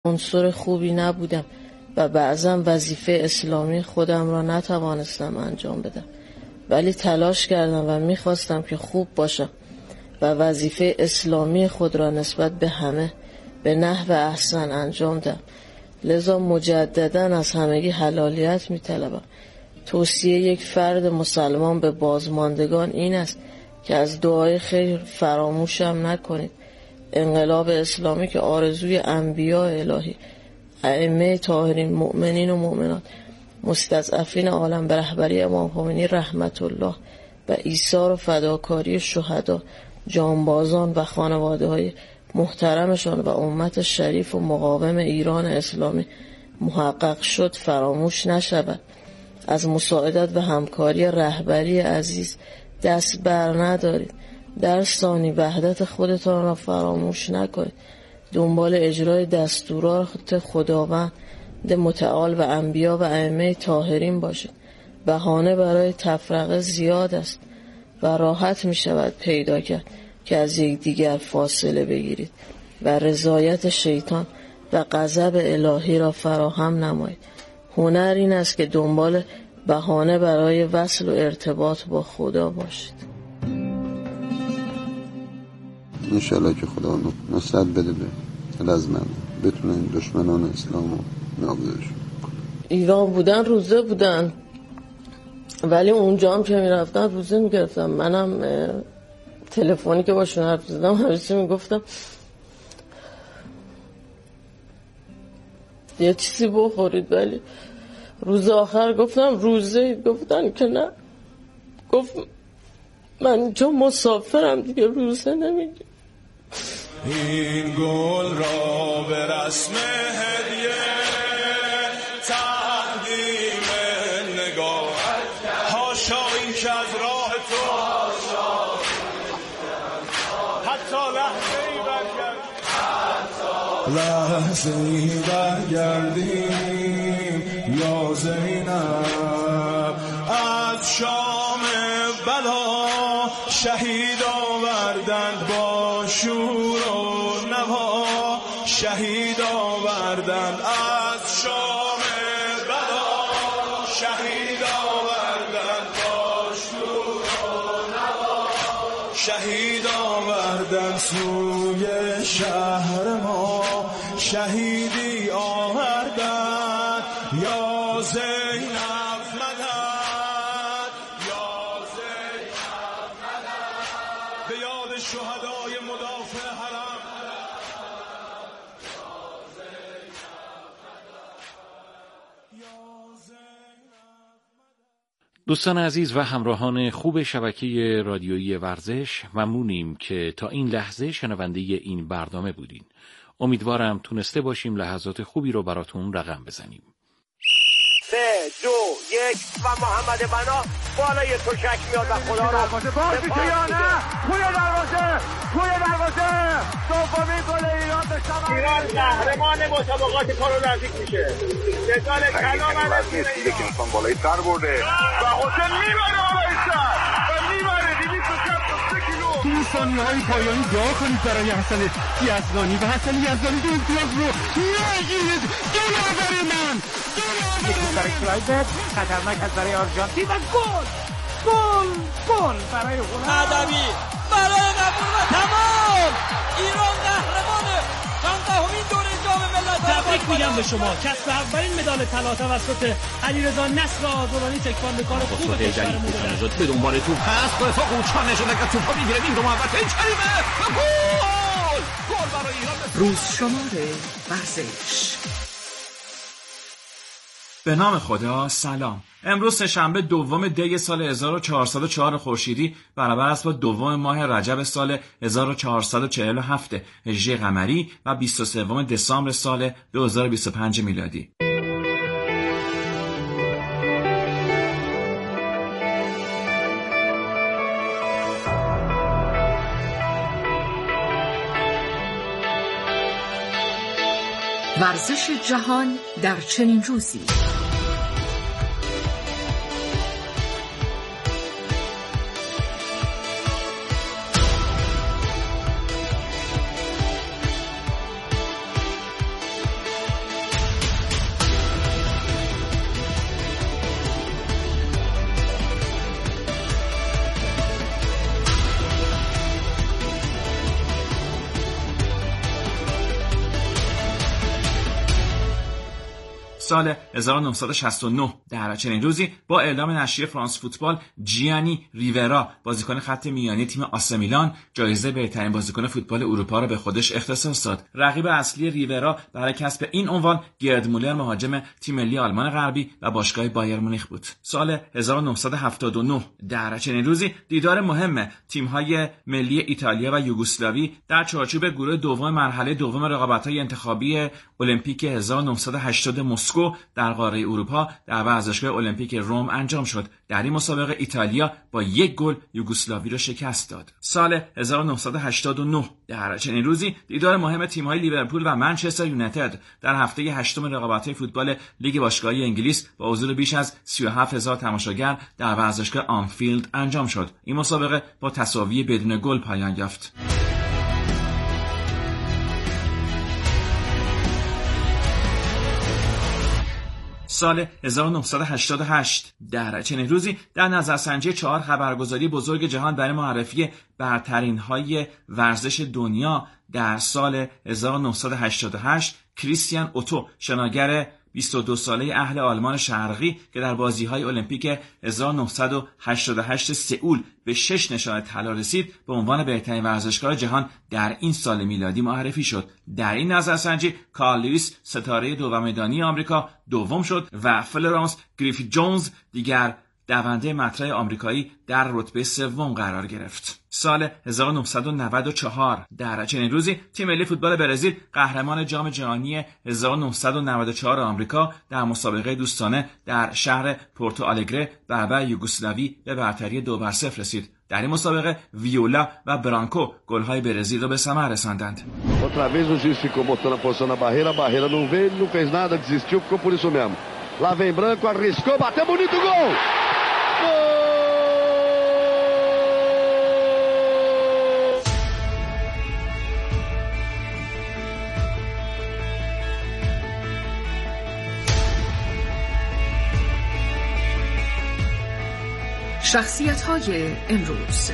عنصر خوبی نبودم و بعضا وظیفه اسلامی خودم را نتوانستم انجام بدم، ولی تلاش کردم و میخواستم که خوب باشم و وظیفه اسلامی خود را نسبت به همه به نحو احسن انجام دهم. لذا مجددا از همگی حلالیت میطلبم. توصیه یک فرد مسلمان به بازماندگان این است که از دعای خیر فراموشم نکنید. انقلاب اسلامی که آرزوی انبیاء الهی، ائمه طاهرین، مؤمنین و مؤمنات، مستضعفین عالم به رهبری امام خمینی رحمت الله و ایثار و فداکاری شهدا، جانبازان و خانواده های محترمشان و امت شریف و مقاوم ایران اسلامی محقق شد فراموش نشود. از مساعدت و همکاری رهبری عزیز دست بر ندارید. در ثانی وحدت خودتان را فراموش نکنید. دنبال اجرای دستورات خداوند متعال و انبیا و ائمه طاهرین باشید. بهانه برای تفرقه زیاد است و راحت می شود پیدا کرد که از یکدیگر فاصله بگیرید و رضایت شیطان و غضب الهی را فراهم نمایید. هنر این است که دنبال بهانه برای وصل و ارتباط با خدا باشید. انشالله که خدا نصرت بده به لازمه بتونه این دشمنان اسلام رو نابودشون. ایران بودن روزه بودن، ولی اونجا هم که میرفتن روزه میگرفتم. منم تلفنی که باشون حرف زدم همیشه میگفتم یه چیزی بخورید، ولی روز آخر گفتم روزه، گفتن که نه. گفت من چون مسافرم دیگه روزه نمیگم. این گل را به رسم هدیه تقدیم نگاه هاشا این که از راه تو حتی لحظه ای برگردیم یا زینب. از شام بلا شهید آوردند با شور و نوا، شهید آوردند از شام بلا شهید آوردند با شور و نوا، شهید آوردند سوی شهر ما، شهیدی آوردند یا زینب مدد، یا زینب مدد، به یاد شهدای مدافع حرم. دوستان عزیز و همراهان خوب شبکه رادیویی ورزش، ممنونیم که تا این لحظه شنونده این برنامه بودین. امیدوارم تونسته باشیم لحظات خوبی رو براتون رقم بزنیم. 3، 2، 1 و محمد بنا بالای تشک میاد و خدا را دروازه باشه که یا نه؟ توی دروازه دومین گل ایران به ثمر ایران قهرمان مسابقات پارالمپیک میشه. مثال کلام دیگه که انسان بالای سر برده و حسین میبره بالای سر و میبره 263 کیلو. تو ثانیه‌های پایانی دعا کنید برای حسن یزدانی و حسن یزدانی دو امتیاز رو نگیرید. دلار برای من، دلار برای کلایبت خطرناک از برای آرژانتین و گل برای هلند. ادبی برای قبول و تمام. ایران قهرمانه. 15مین دوره جام ملت‌ها. تبریک میگم به شما. کسب اولین مدال طلا توسط علیرضا نصر آذرانی تکواندوکار خوب کشورمون بود. به دنبال توپ هست، با اتفاق اوچان نشده که توپو میگیره این رو محوطه این کریمه و گل برای ایران. روز شماره ورزش. به نام خدا. سلام. امروز سه‌شنبه دوم دی سال 1404 خورشیدی برابر است با دوم ماه رجب سال 1447 هجری قمری و 23 دسامبر سال 2025 میلادی. ورزش جهان در چنین روزی. سال 1969 در چنین روزی با اعلام نشریه فرانس فوتبال جیانی ریورا بازیکن خط میانی تیم آسه میلان جایزه بهترین بازیکن فوتبال اروپا را به خودش اختصاص داد. رقیب اصلی ریورا برای کسب این عنوان گرد مولر مهاجم تیم ملی آلمان غربی و باشگاه بایر مونیخ بود. سال 1979 در چنین روزی دیدار مهم تیم‌های ملی ایتالیا و یوگسلاوی در چارچوب گروه دوم مرحله دوم رقابت‌های انتخابی المپیک 1980 مسکو در قاره اروپا در ورزشگاه المپیک روم انجام شد. در این مسابقه ایتالیا با 1 گل یوگسلاوی را شکست داد. سال 1989 در چنین روزی دیدار مهم تیم‌های لیورپول و منچستر یونایتد در هفته 8 رقابت‌های فوتبال لیگ باشگاهی انگلیس با حضور بیش از 37000 تماشاگر در ورزشگاه آنفیلد انجام شد. این مسابقه با تساوی بدون گل پایان یافت. سال 1988 در چنین روزی در نظرسنجی 4 خبرگزاری بزرگ جهان برای معرفی برترین‌های ورزش دنیا در سال 1988 کریستیان اوتو شناگر 22 ساله اهل آلمان شرقی که در بازی‌های المپیک 1988 سئول به 6 نشان طلا رسید به عنوان بهترین ورزشکار جهان در این سال میلادی معرفی شد. در این نظرسنجی کارل لوئیس ستاره دو میدانی آمریکا دوم شد و فلورانس گریفیت جونز دیگر دونده مطرح آمریکایی در رتبه سوم قرار گرفت. سال 1994 در چنین روزی تیم ملی فوتبال برزیل قهرمان جام جهانی 1994 آمریکا در مسابقه دوستانه در شهر پورتو آلگره برابر یوگسلاوی به برتری 2-0 رسید. در این مسابقه ویولا و برانکو گل‌های برزیل را به ثمر رساندند. Outra vez o juiz ficou botando a posição na barreira, a barreira não veio, não fez nada, desistiu, ficou por isso mesmo. Lá vem Branco, arriscou, bateu bonito gol! شخصیت‌های امروز.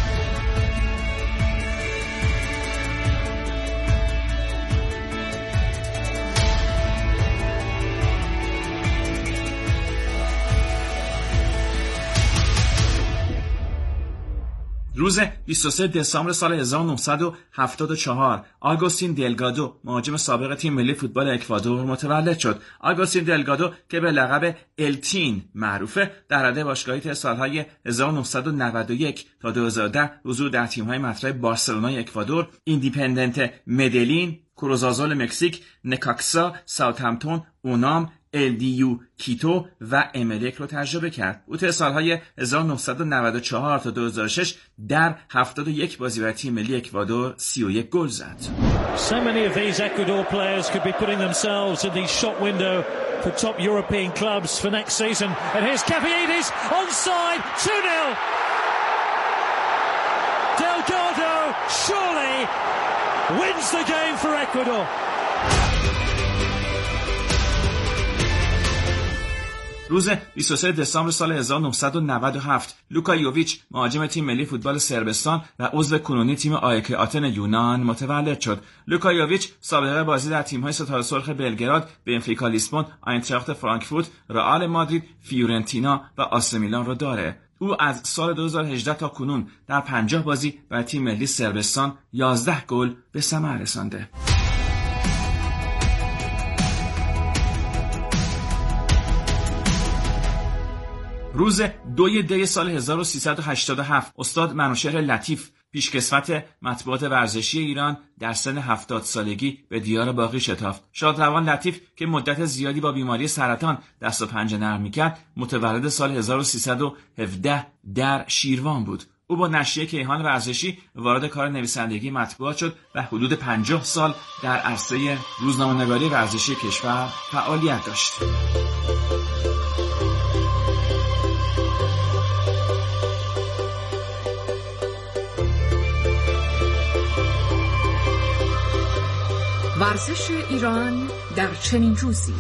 روز 23 دسامبر سال 1974 آگوستین دلگادو مهاجم سابق تیم ملی فوتبال اکوادور متولد شد. آگوستین دلگادو که به لقب التین معروفه در رده باشگاهی تا سالهای 1991 تا 2010 حضور در تیم‌های مطرح بارسلونای اکوادور، ایندیپندنت مدلین، کروزازول مکزیک، نکاکسا، ساوثهمپتون، اونام، LDU کیتو و املک رو تجربه کرد. او تا سالهای 1994 تا 2006 در 71 بازی برای تیم ملی اکوادور 31 گل زد. So many of these Ecuador players could be putting themselves in the shop window for top European clubs for next season. And here's Caviedes onside, 2-0. Delgado surely wins the game for Ecuador. روز 23 دسامبر سال 1997 لوکا یوویچ مهاجم تیم ملی فوتبال صربستان و عضو کنونی تیم آیک آتن یونان متولد شد. لوکا یوویچ سابقه بازی در تیم‌های ستاره سرخ بلگراد، بنفیکا لیسبون، آینتراخت فرانکفورت، رئال مادرید، فیورنتینا و آسه میلان را داره. او از سال 2018 تا کنون در 50 بازی برای تیم ملی صربستان 11 گل به ثمر رسانده. روز 2 دی سال 1387 استاد منوشهر لطیف پیشکسوت مطبوعات ورزشی ایران در سن 70 سالگی به دیار باقی شتافت. شادروان لطیف که مدت زیادی با بیماری سرطان دست و پنجه نرم می‌کرد، متولد سال 1317 در شیروان بود. او با نشریه کیهان ورزشی وارد کار نویسندگی مطبوعات شد و حدود 50 سال در عرصه روزنامه‌نگاری ورزشی کشور فعالیت داشت. ورزش ایران در چنین روزی.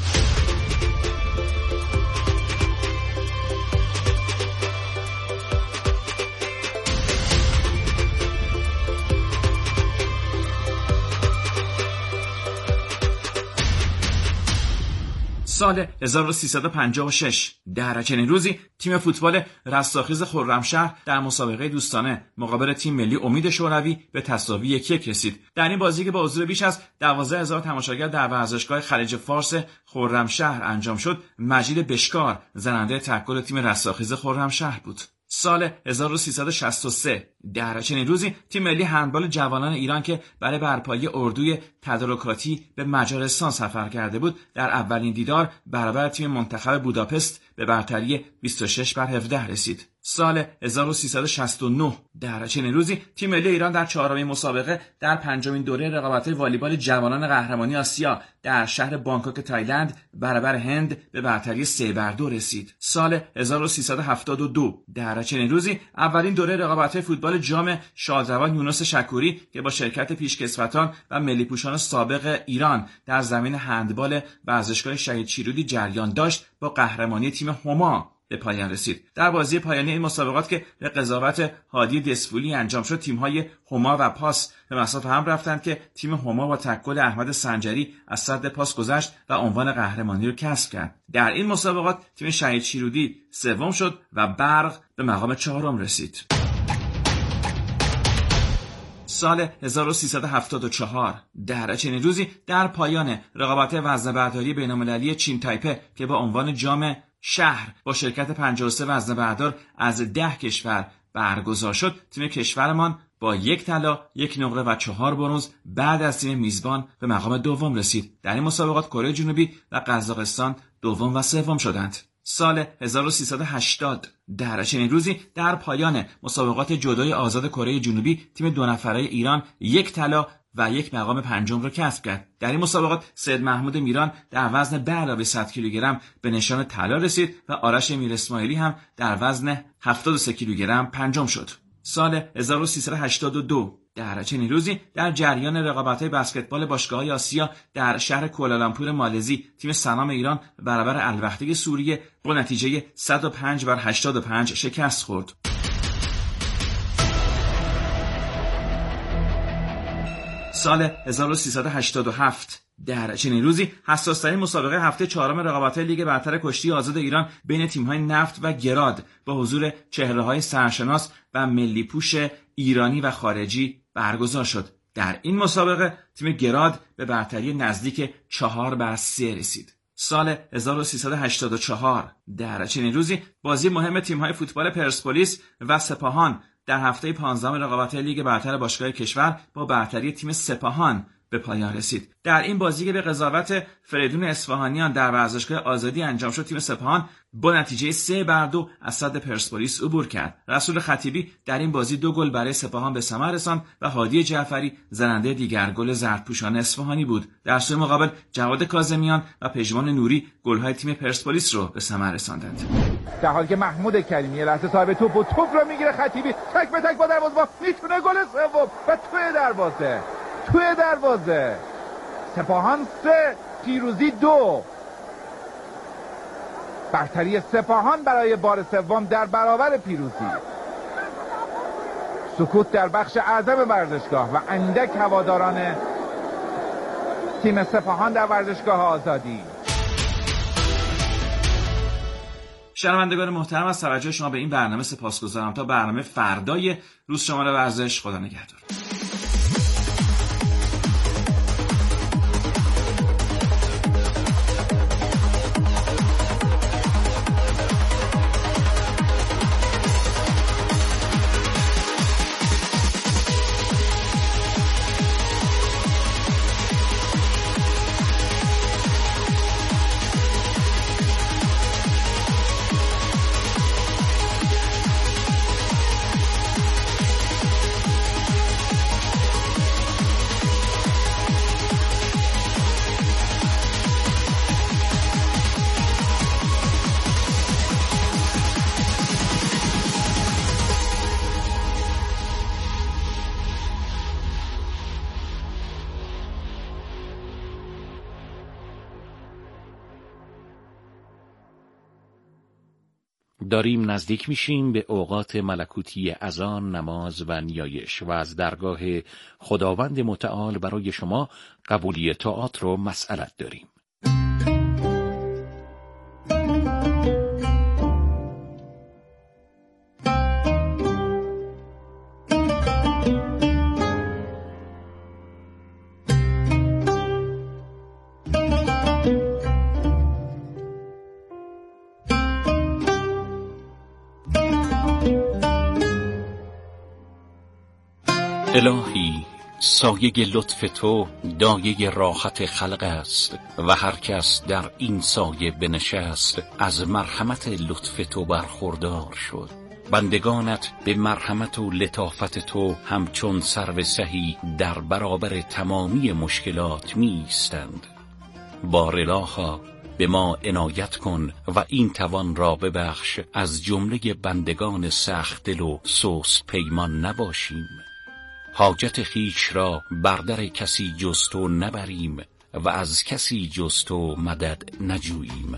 سال 1356 در چنین روزی تیم فوتبال رستاخیز خرمشهر در مسابقه دوستانه مقابل تیم ملی امید شوروی به تساوی 1-1 رسید. در این بازی که با حضور بیش از 12000 تماشاگر در ورزشگاه خلیج فارس خرمشهر انجام شد، مجید بشکار زننده تک گل تیم رستاخیز خرمشهر بود. سال 1363 در چنین روزی تیم ملی هندبال جوانان ایران که برای برپایی اردوی تدارکاتی به مجارستان سفر کرده بود، در اولین دیدار برابر تیم منتخب بوداپست به برتری 26-17 رسید. سال 1369 در چنین روزی تیم ملی ایران در چهارمین مسابقه در پنجمین دوره رقابت‌های والیبال جوانان قهرمانی آسیا در شهر بانکوک تایلند برابر هند به برتری 3-2 رسید. سال 1372 در چنین روزی اولین دوره رقابت‌های فوتبال جام شادروان یونس شکوری که با شرکت پیشکسوتان و ملی پوشان سابق ایران در زمین هندبال ورزشگاه شهید شیرودی جریان داشت با قهرمانی تیم هما به پایان رسید. در بازی پایانی این مسابقات که به قضاوت هادی دسفولی انجام شد، تیم‌های هما و پاس به مصاف هم رفتند که تیم هما با تک گل احمد سنجری از صد پاس گذشت و عنوان قهرمانی را کسب کرد. در این مسابقات تیم شهید شیرودی سوم شد و برق به مقام چهارم رسید. سال 1374 در چنین روزی در پایان رقابت وزنه‌برداری بین‌المللی چین تایپه که با عنوان جام شهر با شرکت 53 وزنه‌بردار از 10 کشور برگزار شد، تیم کشورمان با 1 طلا، 1 نقره و 4 برنز بعد از تیم میزبان به مقام دوم رسید. در این مسابقات کره جنوبی و قزاقستان دوم و سوم شدند. سال 1380 در چنین روزی در پایان مسابقات جودوی آزاد کره جنوبی تیم 2 نفره ایران 1 طلا و 1 مقام پنجم را کسب کرد. در این مسابقات سید محمود میران در وزن به علاوه 100 کیلوگرم به نشان طلا رسید و آرش میر اسماعیلی هم در وزن 73 کیلوگرم پنجم شد. سال 1382 در چنین روزی در جریان رقابت‌های بسکتبال باشگاه‌های آسیا در شهر کوالالامپور مالزی تیم سنام ایران برابر الوحده سوریه با نتیجه 105-85 شکست خورد. سال 1387 در چنین روزی حساس‌ترین مسابقه هفته چهارم رقابت‌های لیگ برتر کشتی آزاد ایران بین تیم‌های نفت و گراد با حضور چهره‌های سرشناس و ملی پوش ایرانی و خارجی برگزار شد. در این مسابقه تیم گراد به برتری نزدیک 4-3 رسید. سال 1384 در چنین روزی بازی مهم تیم‌های فوتبال پرسپولیس و سپاهان در هفته 15 رقابت‌های لیگ برتر باشگاه کشور با برتری تیم سپاهان به پایان رسید. در این بازی که به قضاوت فریدون اصفهانیان در ورزشگاه آزادی انجام شد، تیم سپاهان با نتیجه 3-2 از صد پرسپولیس عبور کرد. رسول خطیبی در این بازی 2 گل برای سپاهان به ثمر رساند و هادی جعفری زننده دیگر گل زردپوشان اصفهانی بود. در سوی مقابل جواد کاظمیان و پژمان نوری گل‌های تیم پرسپولیس رو به ثمر رساندند. در حالی که محمود کریمی یه لحظه صاحب توپ رو میگیره، خطیبی تک به تک با دروازه میتونه گل سوم و توی دروازه سپاهان 3 پیروزی 2. برتری سپاهان برای بار سوم در برابر پیروزی. سکوت در بخش اعظم ورزشگاه و اندک هواداران تیم سپاهان در ورزشگاه آزادی. شنوندگان محترم، از توجه شما به این برنامه سپاسگزارم. تا برنامه فردای روز شماره ورزش، خدا نگهدار. داریم نزدیک میشیم به اوقات ملکوتی اذان، نماز و نیایش و از درگاه خداوند متعال برای شما قبولی طاعات رو مسئلت داریم. الهی سایه لطف تو دایه راحت خلق است و هر کس در این سایه بنشست از مرحمت لطف تو برخوردار شد. بندگانت به مرحمت و لطافت تو همچون سرو سهی در برابر تمامی مشکلات می ایستند. بار الها به ما عنایت کن و این توان را ببخش از جمله بندگان سخت دل و سست پیمان نباشیم. حاجت خیش را بر در کسی جز تو نبریم و از کسی جز تو مدد نجوییم.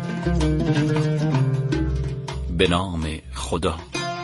به نام خدا.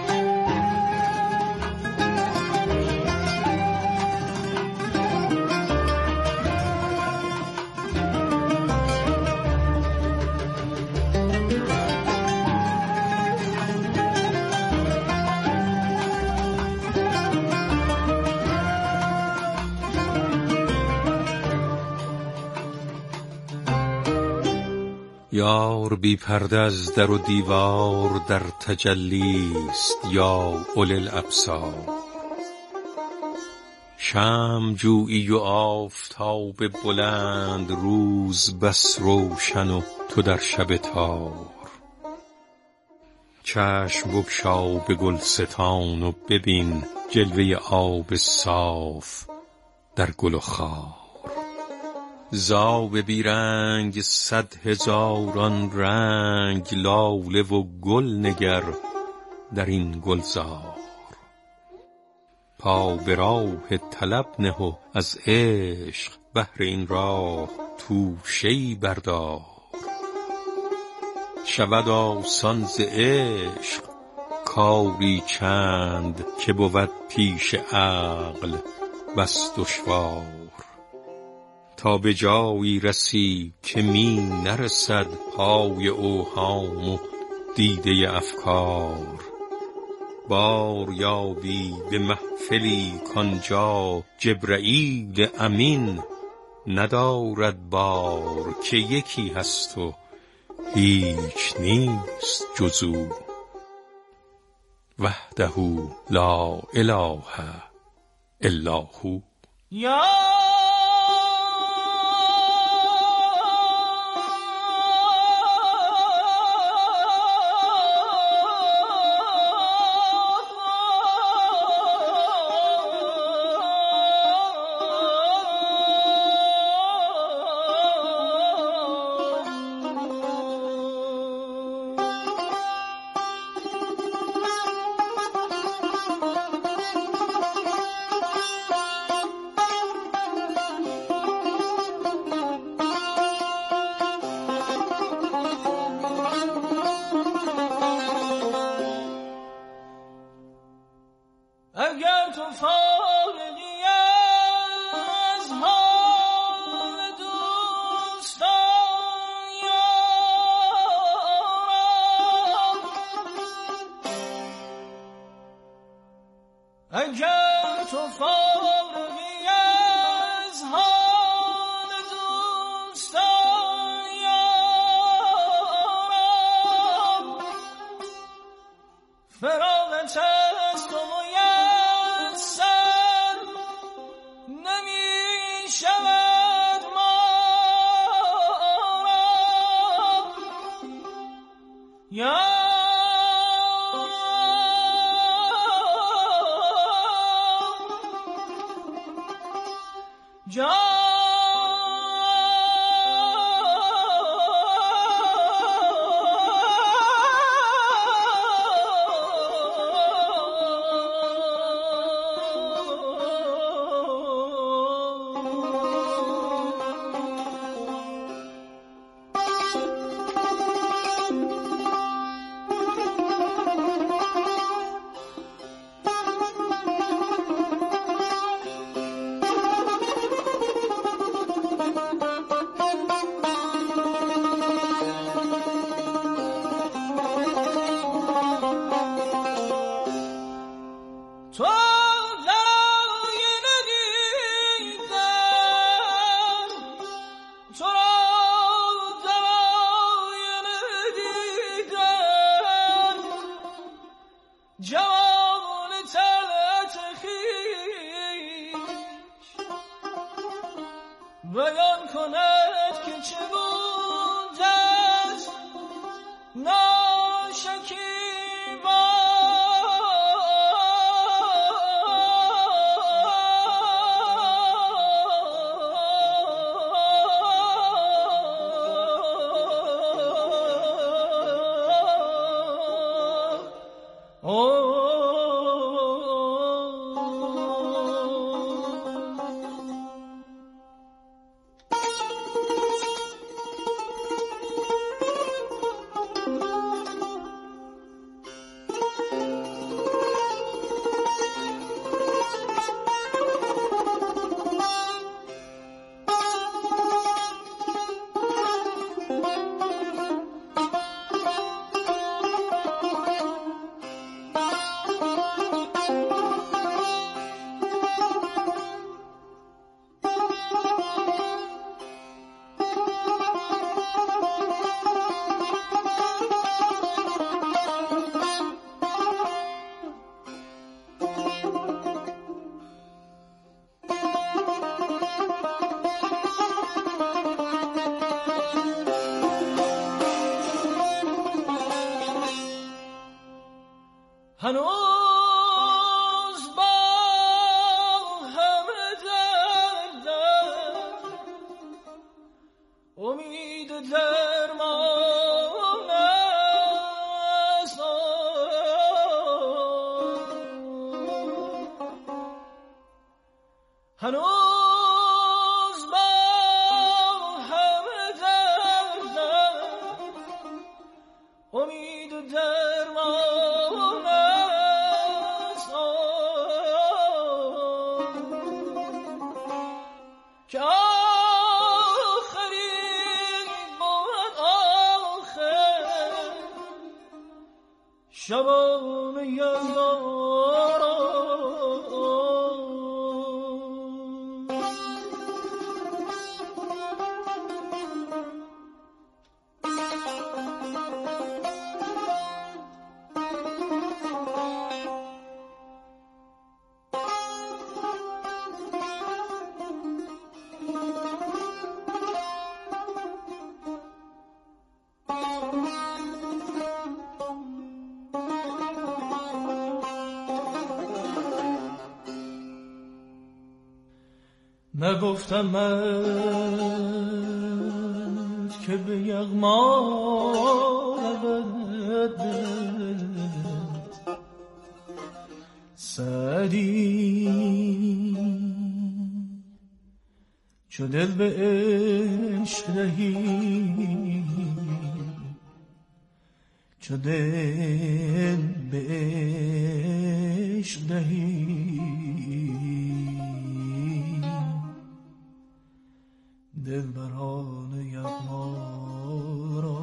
یار بی پرده از در و دیوار در تجلیست یا اولی الابصار. شمع جویی و آفتاب بلند روز بس روشن و تو در شب تار. چشم بگشا به گلستان و ببین جلوه آب صاف در گل و خار. زاو بیرنگ 100,000 رنگ لاله و گل نگر در این گلزار. پا به راه طلب نه و از عشق بهر این راه توشه‌ای بردار. شود آسان ز عشق کاری چند که بود پیش عقل بس دشوار. تا به جایی رسی که می نرسد پای اوهام و دیده افکار. بار یابی به محفلی کانجا جبرئیل امین ندارد بار. که یکی هست و هیچ نیست جز او وحده لا اله الا هو. هنوز با همه دردم امید درمان است. هنوز با همه دردم امید درمان است که آخری بود آخر شبان یلدارا. نگفتم من که به یغما رود سعدی چو دل به عشق دهی، چو دل به عشق دهی دلبران یغما را.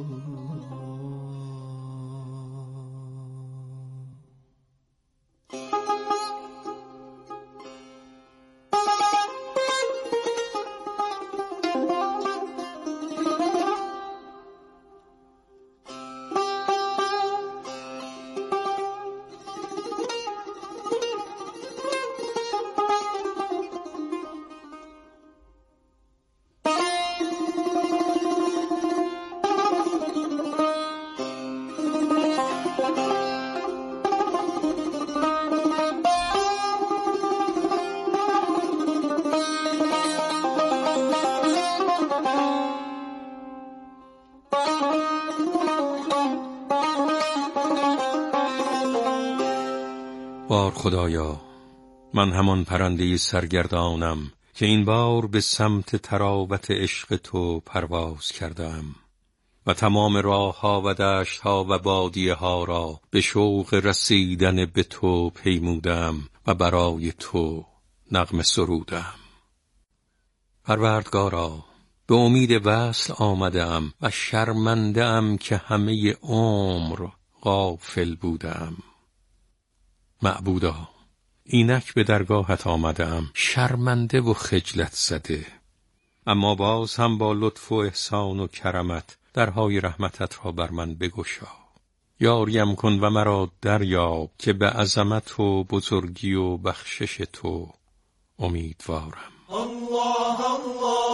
بار خدایا، من همان پرنده سرگردانم که این بار به سمت تراوت عشق تو پرواز کردم و تمام راه ها و دشت ها و بادیه ها را به شوق رسیدن به تو پیمودم و برای تو نغمه سرودم. پروردگارا، به امید وصل آمدم و شرمنده‌ام که همه عمر غافل بودم. معبودا، اینک به درگاهت آمدم شرمنده و خجلت زده، اما باز هم با لطف و احسان و کرمت درهای رحمتت را بر من بگشا. یاریم کن و مرا دریاب که به عظمت و بزرگی و بخشش تو امیدوارم. الله الله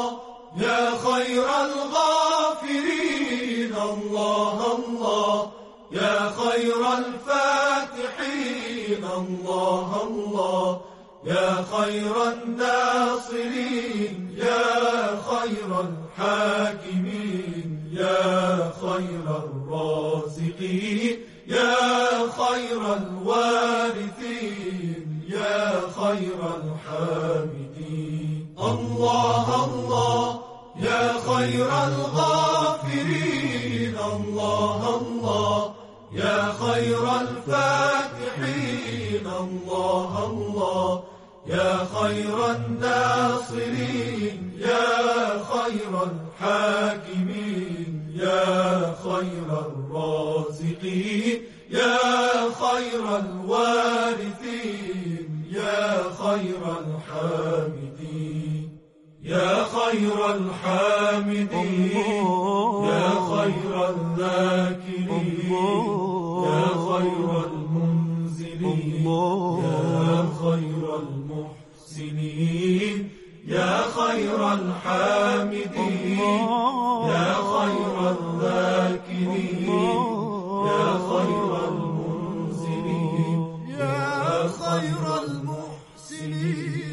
يا خير الغافرين الله الله يا خير الفاتحين الله الله يا خير الناصرين يا خير الحاكمين يا خير الرازقين يا خير الوارثين يا خير الحامدين الله الله يا خير الغافرين الله الله يا خير الفاتحين الله الله يا خير الناصرين يا خير الحاكمين يا خير الرازقين يا خير الوارثين يا خير الحامدين يا خير الحامدين يا خير الذاكرين يا خير المنزلين يا خير المحسنين يا خير الحامدين يا خير الذاكرين يا خير المنزلين يا خير المحسنين.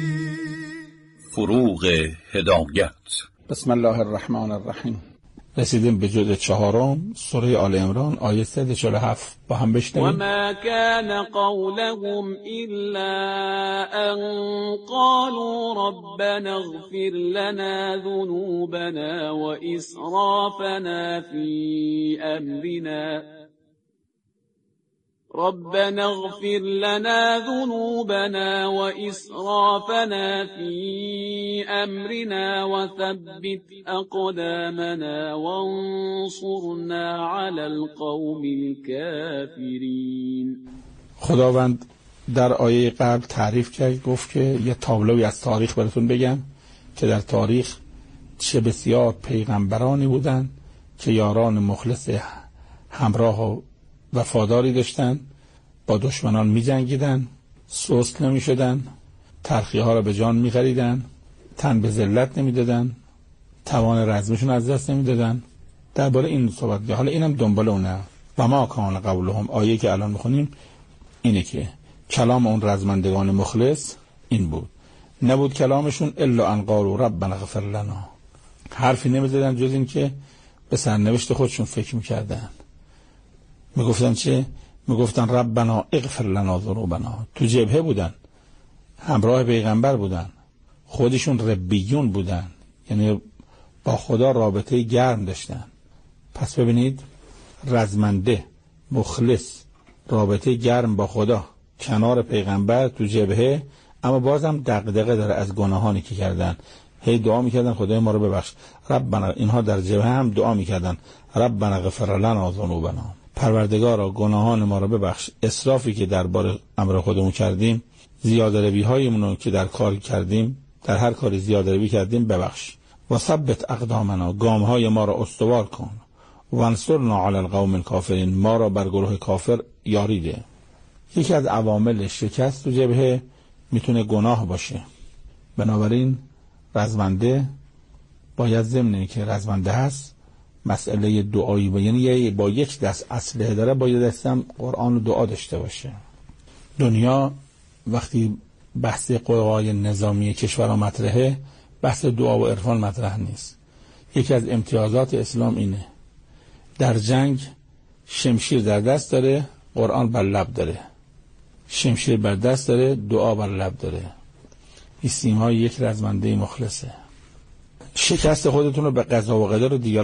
فروغ هدایت. بسم الله الرحمن الرحیم. رسیدیم به جزء 4 سوره آل عمران آیه 147 با هم بشنویم. وما كان قولهم إلا أن قالوا ربنا اغفر لنا ذنوبنا وإسرافنا في أمرنا ربنا اغفر لنا ذنوبنا وإسرافنا في أمرنا وثبت أقدامنا وانصرنا على القوم الكافرين. خداوند در آیه قبل تعریف کرد، گفت که یه تابلوی از تاریخ براتون بگم که در تاریخ چه بسیار پیغمبرانی بودن که یاران مخلص همراه و وفاداری داشتن، با دشمنان می جنگیدن، سست نمی شدن، تلخی ها را به جان می خریدن، تن به ذلت نمی دادن، توان رزمشون از دست نمی دادن. درباره این صحبت کرد. حالا اینم دنبال اونه. و ما کان قولهم، آیه که الان میخونیم اینه که کلام اون رزمندگان مخلص این بود، نبود کلامشون الا ان قالوا ربنا اغفر لنا، حرفی نمی زدن جز این که به سرنوشت خودشون فکر میکردن. میگفتن چه؟ میگفتن ربنا اغفر لنا ذنوبنا. تو جبهه بودن، همراه پیغمبر بودن، خودشون ربیون بودن، یعنی با خدا رابطه گرم داشتن. پس ببینید، رزمنده مخلص رابطه گرم با خدا، کنار پیغمبر تو جبهه، اما بازم دغدغه داره از گناهانی که کردن. هی دعا میکردن خدای ما رو ببخش. ربنا، اینها در جبهه هم دعا میکردن ربنا اغفر لنا ذنوبنا، پروردگارا گناهان ما رو ببخش، اسرافی که درباره امر خودمون کردیم، زیاده‌روی هایمون که در کار کردیم، در هر کاری زیاده‌روی کردیم ببخش. و ثبت اقدامنا، گام های ما را استوار کن. و انصرنا علی القوم الکافرین، ما را بر گروه کافر یاری ده. یکی از عوامل شکست تو جبهه میتونه گناه باشه. بنابراین رزمنده باید ضمن که رزمنده هست مسئله دعایی و یعنی با یک دست اسلحه داره، باید دستم قرآن و دعا داشته باشه. دنیا وقتی بحث قوای نظامی کشورها مطرحه، بحث دعا و عرفان مطرح نیست. یکی از امتیازات اسلام اینه، در جنگ شمشیر در دست داره، قرآن بر لب داره. شمشیر بر دست داره، دعا بر لب داره. این سیمای یک رزمنده مخلصه. شکست خودتون رو به قضا و قدر و دیگران